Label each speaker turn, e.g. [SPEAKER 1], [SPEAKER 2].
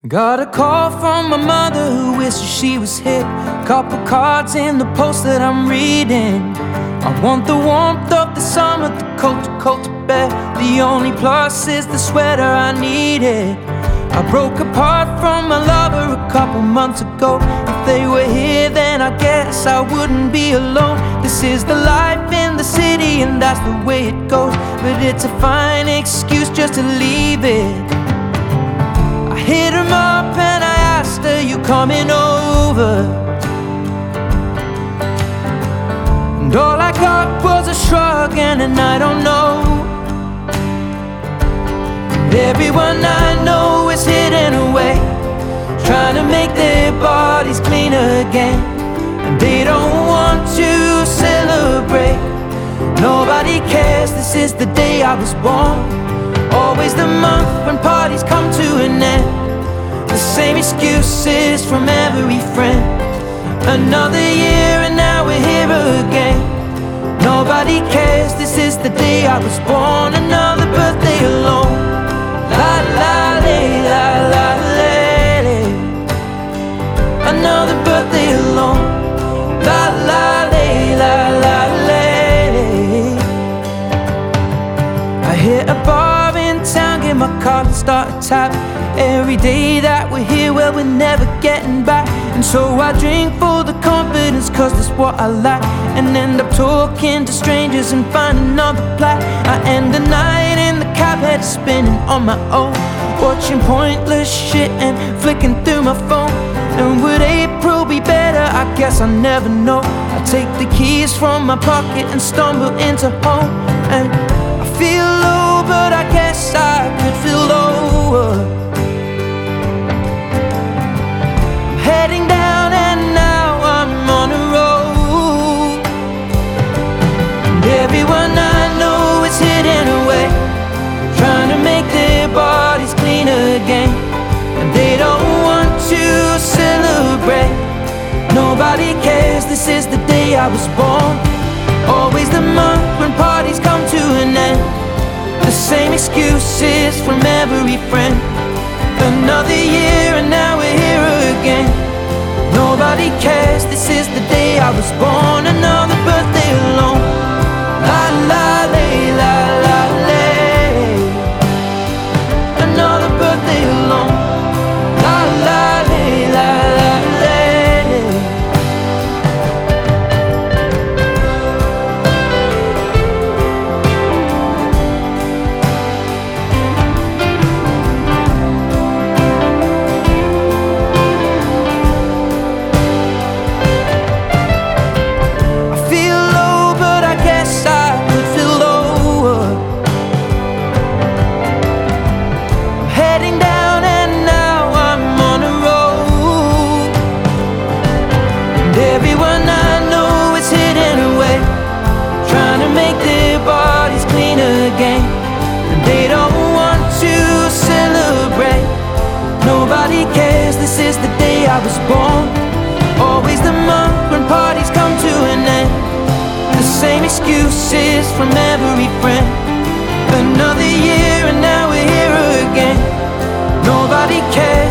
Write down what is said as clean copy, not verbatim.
[SPEAKER 1] Got a call from my mother who wishes she was here. Couple cards in the post that I'm reading. I want the warmth of the summer, the coat to bear. The only plus is the sweater I needed. I broke apart from my lover a couple months ago. If they were here then I guess I wouldn't be alone. This is the life in the city and that's the way it goes. But it's a fine excuse just to leave it. I hit her up and I asked her, you coming over? And all I got was a shrug and an I don't know. And everyone I know is hidden away, trying to make their bodies clean again. And they don't want to celebrate. Nobody cares, this is the day I was born. Always the month when parties come to an end. The same excuses from every friend. Another year and now we're here again. Nobody cares, this is the day I was born. Another birthday alone. La la lay, la la lay. Another birthday alone. La la lay, la la lay. I hit a bar in town, get my car and start a tap. Every day that we're here, well, we're never getting back. And so I drink for the confidence, cause that's what I lack. And end up talking to strangers and find another plat. I end the night in the cab, head spinning on my own, watching pointless shit and flicking through my phone. And would April be better? I guess I never know. I take the keys from my pocket and stumble into home. And I feel low, but I guess I could feel lower. Heading down and now I'm on a road. And everyone I know is hidden away, trying to make their bodies clean again. And they don't want to celebrate. Nobody cares, this is the day I was born. Always the month when parties come to an end. The same excuses from every friend. Another year and now we're here again. Nobody cares, this is the day I was born. Another birthday alone. La la lay, la la lay. Another birthday alone. La la lay, la la lay. Everyone I know is hidden away, trying to make their bodies clean again. And they don't want to celebrate. Nobody cares, this is the day I was born. Always the month when parties come to an end. The same excuses from every friend. Another year and now we're here again. Nobody cares.